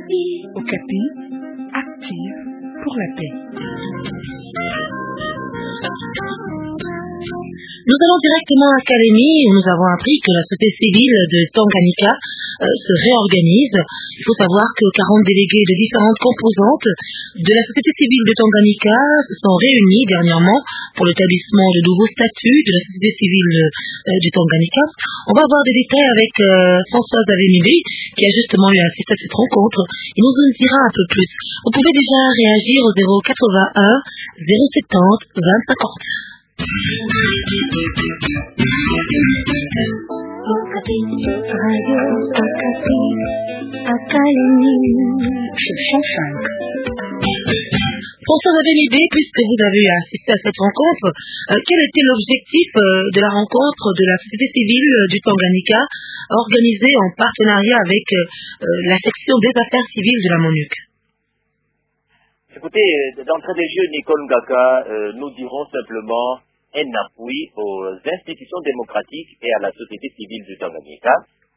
Okapi, active pour la paix. Nous allons directement à Kalemi où nous avons appris que la société civile de Tanganyika se réorganise. Il faut savoir que 40 délégués de différentes composantes de la société civile de Tanganyika se sont réunis dernièrement pour l'établissement de nouveaux statuts de la société civile du Tanganyika. On va voir des détails avec Françoise Avemide qui a justement eu assisté à cette rencontre. Il nous en dira un peu plus. Vous pouvez déjà réagir au 081 070 20 50. Pour ça, vous avez une idée, puisque vous avez assisté à cette rencontre, quel était l'objectif de la rencontre de la société civile du Tanganyika, organisée en partenariat avec la section des affaires civiles de la MONUC? Écoutez, d'entrée des jeux, Nicole Ngaka, nous dirons simplement un appui aux institutions démocratiques et à la société civile du Tanganyika.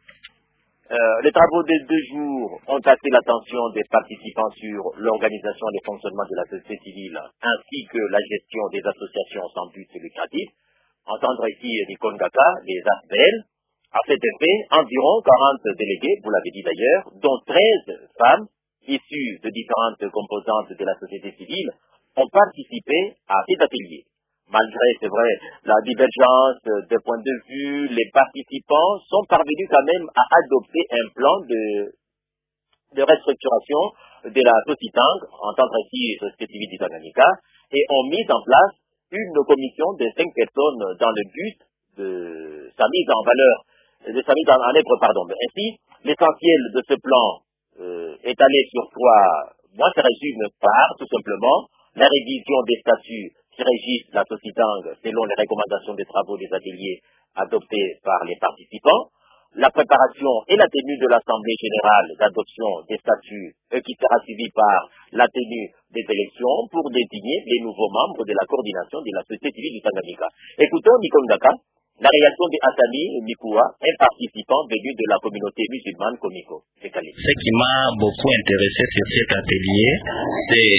Les travaux des 2 jours ont attiré l'attention des participants sur l'organisation et le fonctionnement de la société civile, ainsi que la gestion des associations sans but lucratif. Entendre ici Nicole Ngaka, les ASBEL. À cet effet, environ 40 délégués, vous l'avez dit d'ailleurs, dont 13 femmes, issues de différentes composantes de la société civile, ont participé à cet atelier. Malgré, c'est vrai, la divergence de points de vue, les participants sont parvenus quand même à adopter un plan de restructuration de la Sositang, entendre ici Société civile du Tanganyika, et ont mis en place une commission de 5 personnes dans le but de sa mise en valeur, de sa mise en œuvre, pardon. Mais ainsi, l'essentiel de ce plan étalé sur 3 mois se résume par, tout simplement, la révision des statuts qui régissent la Sositang selon les recommandations des travaux des ateliers adoptés par les participants, la préparation et la tenue de l'Assemblée générale d'adoption des statuts qui sera suivie par la tenue des élections pour désigner les nouveaux membres de la coordination de la société civile du Tanganyika. Écoutons Nicole Ngaka, la réaction de Hassani Mikoua, un participant venu de la communauté musulmane Komiko. Ce qui m'a beaucoup intéressé sur cet atelier, c'est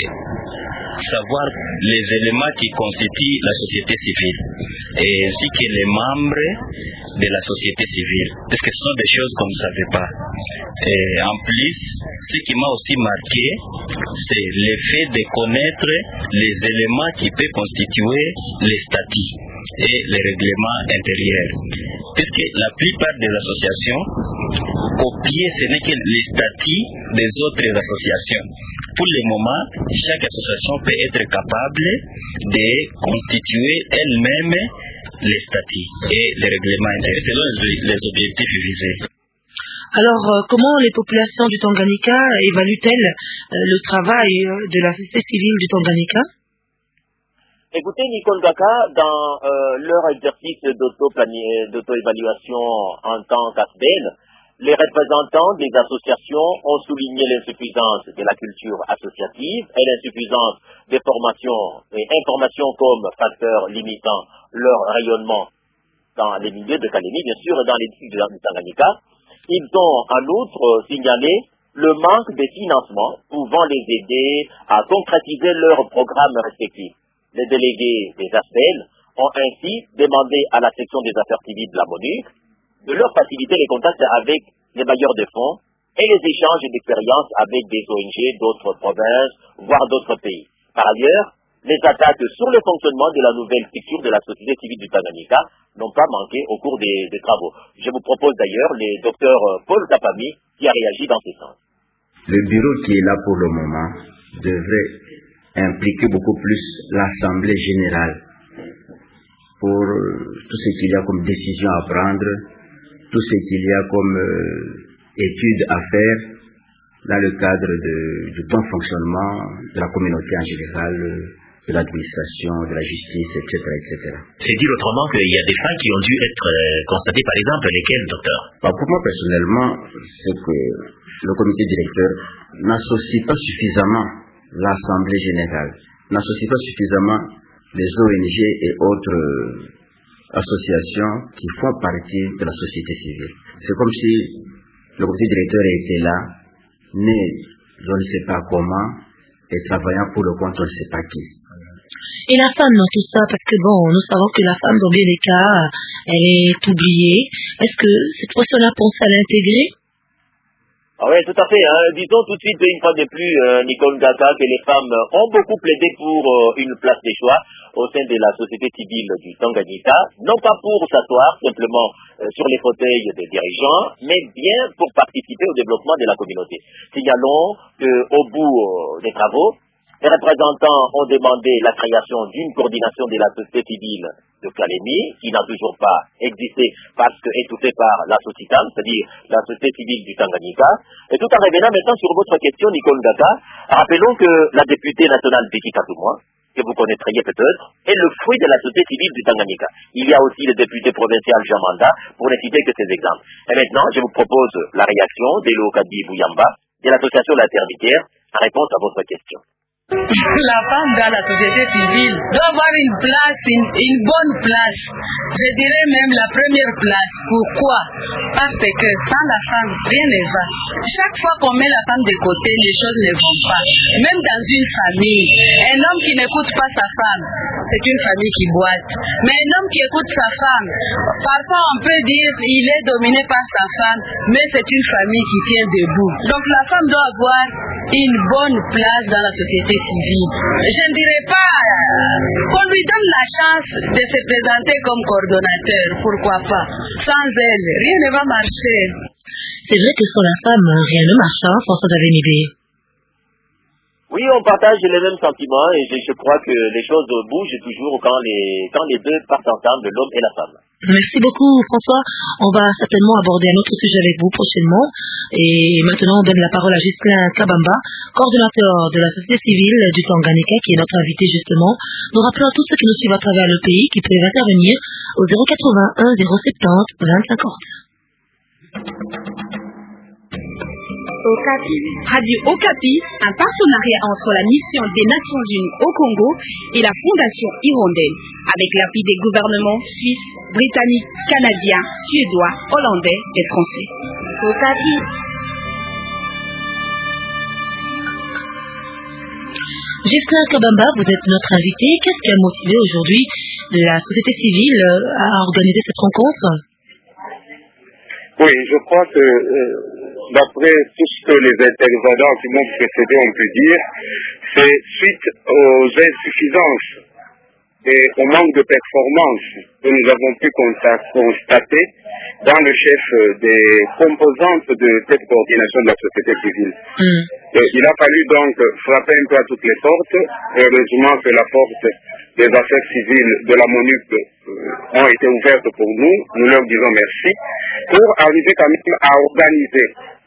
savoir les éléments qui constituent la société civile et ainsi que les membres de la société civile, parce que ce sont des choses qu'on ne savait pas. Et en plus, ce qui m'a aussi marqué, c'est le fait de connaître les éléments qui peuvent constituer les statuts et les règlements intérieurs. Puisque la plupart des associations copier ce n'est que les statuts des autres associations. Pour le moment, chaque association peut être capable de constituer elle-même les statuts et les règlements intérieurs selon les objectifs visés. Alors, comment les populations du Tanganyika évaluent-elles le travail de la société civile du Tanganyika? Écoutez, Nicole Ngaka, dans leur exercice d'auto-évaluation en tant qu'ASBEL, les représentants des associations ont souligné l'insuffisance de la culture associative et l'insuffisance des formations et informations comme facteurs limitant leur rayonnement dans les milieux de Kalemi, bien sûr, et dans les districts du Tanganyika. Ils ont en outre signalé le manque de financement pouvant les aider à concrétiser leurs programmes respectifs. Les délégués des ASBEL ont ainsi demandé à la section des affaires civiles de la MONUC de leur faciliter les contacts avec les bailleurs de fonds et les échanges d'expériences avec des ONG d'autres provinces, voire d'autres pays. Par ailleurs, les attaques sur le fonctionnement de la nouvelle structure de la société civile du Tanganyika n'ont pas manqué au cours des travaux. Je vous propose d'ailleurs le docteur Paul Kapami qui a réagi dans ce sens. Le bureau qui est là pour le moment devrait impliquer beaucoup plus l'Assemblée générale pour tout ce qu'il y a comme décision à prendre, tout ce qu'il y a comme études à faire dans le cadre du bon fonctionnement de la communauté en général, de l'administration, de la justice, etc., etc. C'est dire autrement qu'il y a des failles qui ont dû être constatées, par exemple, lesquelles, docteur? Pour moi, personnellement, c'est que le comité directeur n'associe pas suffisamment l'Assemblée générale, n'associe pas suffisamment les ONG et autres associations qui font partie de la société civile. C'est comme si le comité directeur était là, mais je ne sais pas comment, et travaillant pour le compte, on ne sait pas qui. Et la femme dans tout ça, parce que bon, nous savons que la femme, dans bien des cas, elle est oubliée. Est-ce que cette fois-ci, on a pensé à l'intégrer? Ah oui, tout à fait. Disons tout de suite, une fois de plus, Nicole Ngaka, que les femmes ont beaucoup plaidé pour une place de choix au sein de la société civile du Tanganyika, non pas pour s'asseoir simplement sur les fauteuils des dirigeants, mais bien pour participer au développement de la communauté. Signalons qu'au bout des travaux, les représentants ont demandé la création d'une coordination de la société civile de Kalemi, qui n'a toujours pas existé parce que étouffée par la SOCITAN, c'est-à-dire la société civile du Tanganyika. Et tout en revenant maintenant sur votre question, Nicole Ngaka, rappelons que la députée nationale Vicky Katoumoua, que vous connaîtriez peut-être, est le fruit de la société civile du Tanganyika. Il y a aussi le député provincial Jean Manda, pour ne citer que ces exemples. Et maintenant, je vous propose la réaction d'Elo Kadi Bouyamba, de l'association La Terre Vicaire, en réponse à votre question. La femme dans la société civile doit avoir une place, une bonne place. Je dirais même la première place. Pourquoi? Parce que sans la femme, rien ne va. Chaque fois qu'on met la femme de côté, les choses ne vont pas. Même dans une famille, un homme qui n'écoute pas sa femme, c'est une famille qui boite. Mais un homme qui écoute sa femme, parfois on peut dire il est dominé par sa femme, mais c'est une famille qui tient debout. Donc la femme doit avoir une bonne place dans la société civile. Je ne dirais pas qu'on lui donne la chance de se présenter comme coordonnateur, pourquoi pas. Sans elle, rien ne va marcher. C'est vrai que sans la femme, rien ne marche, hein, François Davenibé. Oui, on partage les mêmes sentiments et je crois que les choses bougent toujours quand les deux partent ensemble, l'homme et la femme. Merci beaucoup, François. On va certainement aborder un autre sujet avec vous prochainement. Et maintenant, on donne la parole à Ghislain Kabamba, coordonnateur de la société civile du Tanganyika, qui est notre invité justement. Nous rappelons à tous ceux qui nous suivent à travers le pays qui peuvent intervenir au 081 070 25 40. Okapi. Radio Okapi, un partenariat entre la mission des Nations Unies au Congo et la Fondation Hirondelle, avec l'appui des gouvernements suisses, britanniques, canadiens, suédois, hollandais et français. Okapi. Ghislain Kabamba, vous êtes notre invité. Qu'est-ce qui a motivé aujourd'hui la société civile à organiser cette rencontre? Oui, je crois que d'après tout ce que les intervenants qui m'ont précédé ont pu dire, c'est suite aux insuffisances et au manque de performance que nous avons pu constater dans le chef des composantes de cette coordination de la société civile. Il a fallu donc frapper un peu à toutes les portes. Heureusement que la porte des affaires civiles de la MONUC ont été ouvertes pour nous. Nous leur disons merci pour arriver quand même à organiser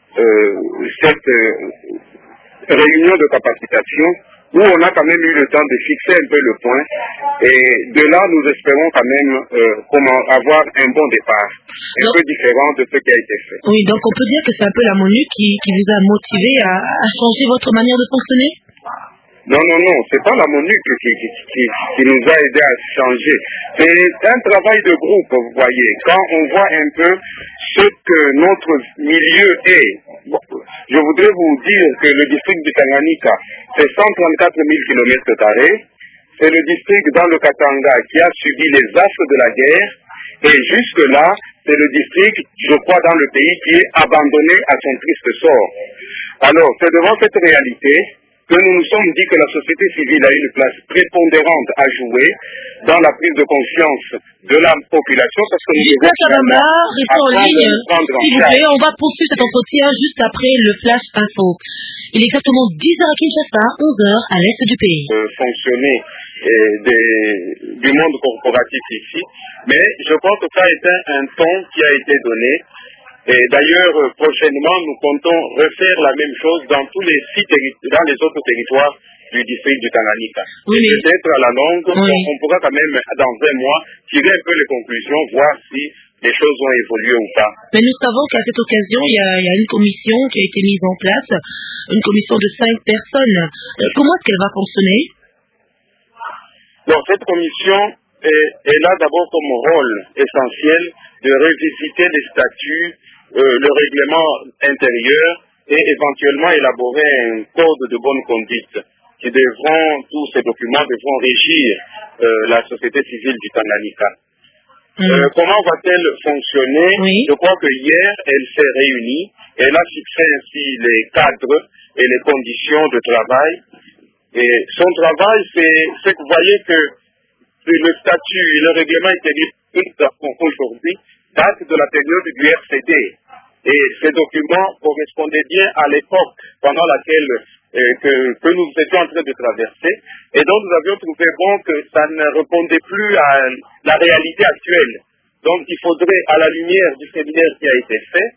cette réunion de capacitation où on a quand même eu le temps de fixer un peu le point et de là nous espérons quand même avoir un bon départ, un peu différent de ce qui a été fait. Oui, donc on peut dire que c'est un peu la MONUC qui vous a motivé à changer votre manière de fonctionner? Non, c'est pas la MONUC qui nous a aidé à changer. C'est un travail de groupe, vous voyez. Quand on voit un peu ce que notre milieu est, je voudrais vous dire que le district du Tanganyika, c'est 134 000 km². C'est le district dans le Katanga qui a subi les affres de la guerre. Et jusque-là, c'est le district, je crois, dans le pays qui est abandonné à son triste sort. Alors, c'est devant cette réalité que nous nous sommes dit que la société civile a une place prépondérante à jouer dans la prise de conscience de la population, parce que nous devons Kabamba, restez en ligne, s'il vous plaît. On va poursuivre cet entretien juste après le Flash Info. Il est exactement 10h à Kinshasa, 11h à l'est du pays. Fonctionner du monde corporatif ici, mais je pense que ça a été un ton qui a été donné. Et d'ailleurs, prochainement, nous comptons refaire la même chose dans tous les dans les autres territoires du district du Tanganyika. Oui, et peut-être à la longue, on pourra quand même, dans un mois, tirer un peu les conclusions, voir si les choses ont évolué ou pas. Mais nous savons qu'à cette occasion, il y a une commission qui a été mise en place, une commission de 5 personnes. Comment est-ce qu'elle va fonctionner? Donc, cette commission est là d'abord comme rôle essentiel de revisiter les statuts, le règlement intérieur et éventuellement élaborer un code de bonne conduite qui devront, tous ces documents devront régir la société civile du Tanganyika. Comment va-t-elle fonctionner? Je crois que hier, elle s'est réunie, elle a fixé ainsi les cadres et les conditions de travail. Et son travail, c'est que vous voyez que le statut et le règlement intérieur aujourd'hui date de la période du RCD. Et ces documents correspondaient bien à l'époque pendant laquelle que nous étions en train de traverser. Et donc nous avions trouvé bon que ça ne répondait plus à la réalité actuelle. Donc il faudrait, à la lumière du séminaire qui a été fait,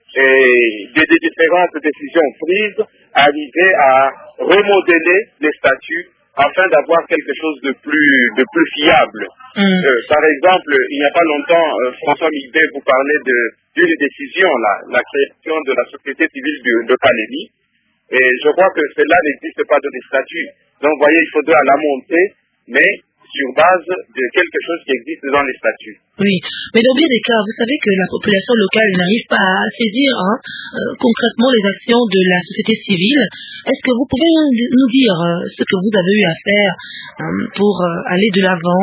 et des différentes décisions prises, arriver à remodeler les statuts afin d'avoir quelque chose de plus fiable. Par exemple, il n'y a pas longtemps, François Migbe vous parlait d'une décision, la création de la société civile de Kalemi. Et je crois que cela n'existe pas dans les statuts. Donc, vous voyez, il faudrait la monter, mais sur base de quelque chose qui existe dans les statuts. Oui, mais dans bien des cas, vous savez que la population locale n'arrive pas à saisir concrètement les actions de la société civile. Est-ce que vous pouvez nous dire ce que vous avez eu à faire pour aller de l'avant,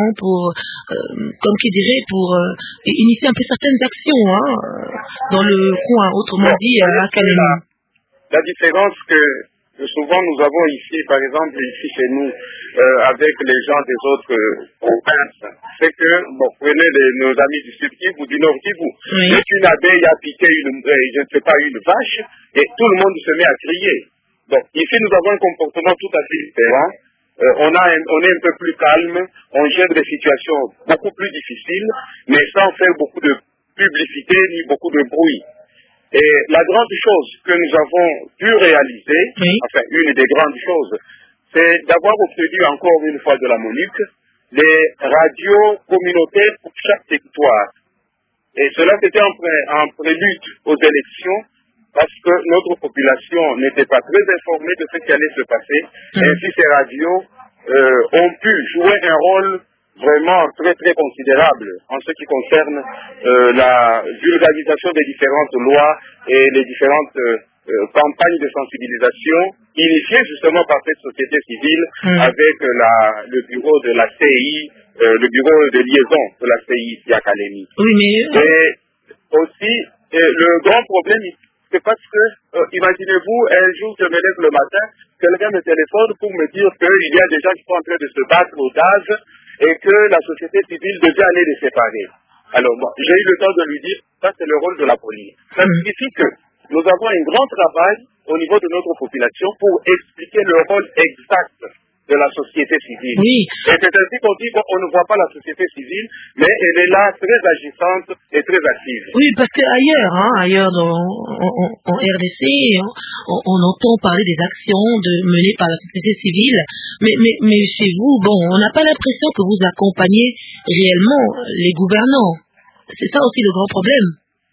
comme qui dirait, pour initier un peu certaines actions dans le coin, autrement dit, à Kalemi? La différence que souvent nous avons ici, par exemple ici chez nous, avec les gens des autres provinces, c'est que, prenez nos amis du Sud Kivu ou du Nord Kivu, dès qu'une abeille a piqué une vache, et tout le monde se met à crier. Donc ici nous avons un comportement tout à fait différent. On est un peu plus calme, on gère des situations beaucoup plus difficiles, mais sans faire beaucoup de publicité ni beaucoup de bruit. Et la grande chose que nous avons pu réaliser, enfin une des grandes choses, c'est d'avoir obtenu encore une fois de la MONUC les radios communautaires pour chaque territoire. Et cela c'était en prélude aux élections parce que notre population n'était pas très informée de ce qui allait se passer. Ainsi ces radios ont pu jouer un rôle vraiment très très considérable en ce qui concerne la vulgarisation des différentes lois et les différentes campagnes de sensibilisation initiées justement par cette société civile avec le bureau de la CI, le bureau de liaison de la CI ici à Kalemi. Et aussi, le grand problème, c'est parce que, imaginez-vous, un jour je me lève le matin, quelqu'un me téléphone pour me dire qu'il y a des gens qui sont en train de se battre au gaz et que la société civile devait aller les séparer. Alors, j'ai eu le temps de lui dire, ça c'est le rôle de la police. Ça signifie que nous avons un grand travail au niveau de notre population pour expliquer le rôle exact de la société civile. Et c'est ainsi qu'on dit qu'on ne voit pas la société civile, mais elle est là très agissante et très active. Oui, parce qu'ailleurs, en RDC, on entend parler des actions menées par la société civile, mais chez vous, on n'a pas l'impression que vous accompagnez réellement les gouvernants. C'est ça aussi le grand problème.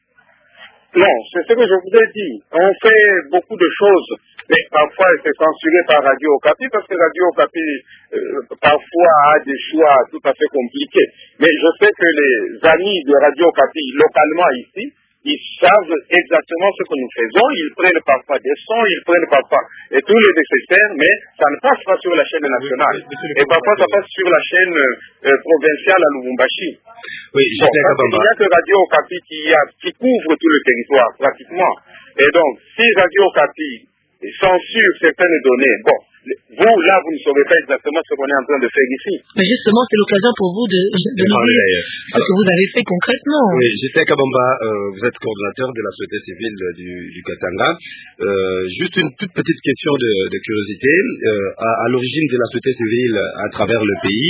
Non, c'est ce que je vous ai dit. On fait beaucoup de choses, mais parfois c'est censuré par Radio Okapi parce que Radio Okapi parfois a des choix tout à fait compliqués. Mais je sais que les amis de Radio Okapi localement ici, ils savent exactement ce que nous faisons. Ils prennent parfois des sons, ils prennent parfois et tout le nécessaire, mais ça ne passe pas sur la chaîne nationale. Et parfois ça passe sur la chaîne provinciale à Lubumbashi. Oui, il n'y a que Radio Okapi qui couvre tout le territoire, pratiquement. Et donc, si Radio Okapi censure certaines données, vous, là, vous ne saurez pas exactement ce qu'on est en train de faire ici. Mais justement, c'est l'occasion pour vous de nous dire ce que vous avez fait concrètement. Oui, j'étais Kabamba, vous êtes coordonnateur de la société civile du Katanga. Juste une toute petite question de curiosité. À l'origine de la société civile à travers le pays,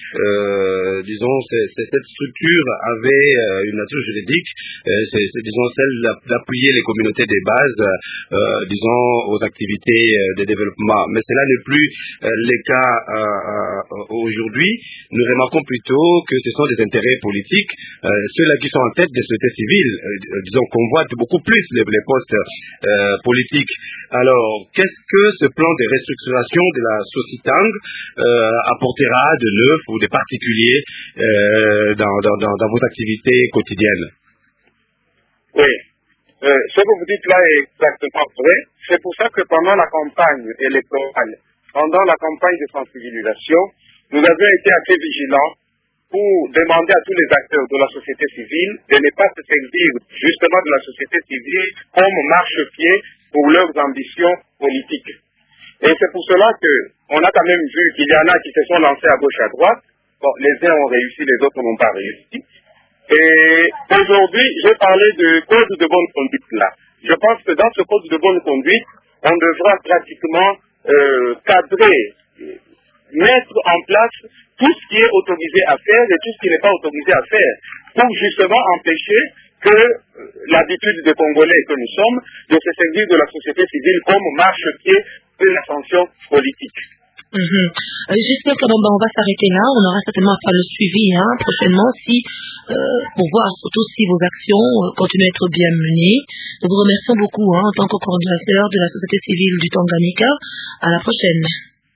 disons, cette structure avait une nature juridique, disons, celle d'appuyer les communautés des bases, disons, aux activités de développement. Mais cela n'est plus le cas aujourd'hui. Nous remarquons plutôt que ce sont des intérêts politiques. Ceux-là qui sont en tête des sociétés civiles, disons, convoitent beaucoup plus les postes politiques. Alors, qu'est-ce que ce plan de restructuration de la Socitang apportera de neuf ou de particulier dans vos activités quotidiennes? Oui. Ce que vous dites là est exactement vrai. C'est pour ça que pendant la campagne électorale, pendant la campagne de sensibilisation, nous avons été assez vigilants pour demander à tous les acteurs de la société civile de ne pas se servir justement de la société civile comme marchepied pour leurs ambitions politiques. Et c'est pour cela qu'on a quand même vu qu'il y en a qui se sont lancés à gauche à droite. Bon, les uns ont réussi, les autres n'ont pas réussi. Et aujourd'hui, j'ai parlé de code de bonne conduite là. Je pense que dans ce code de bonne conduite, on devra pratiquement cadrer, mettre en place tout ce qui est autorisé à faire et tout ce qui n'est pas autorisé à faire, pour justement empêcher que l'habitude des Congolais que nous sommes de se servir de la société civile comme marchepied de l'ascension politique. J'espère que on va s'arrêter là. On aura certainement à faire le suivi prochainement pour voir surtout si vos actions continuent à être bien menées. Nous vous remercions beaucoup en tant que coordinateur de la société civile du Tanganyika. À la prochaine.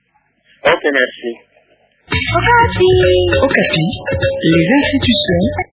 Ok, merci. Okapi, les institutions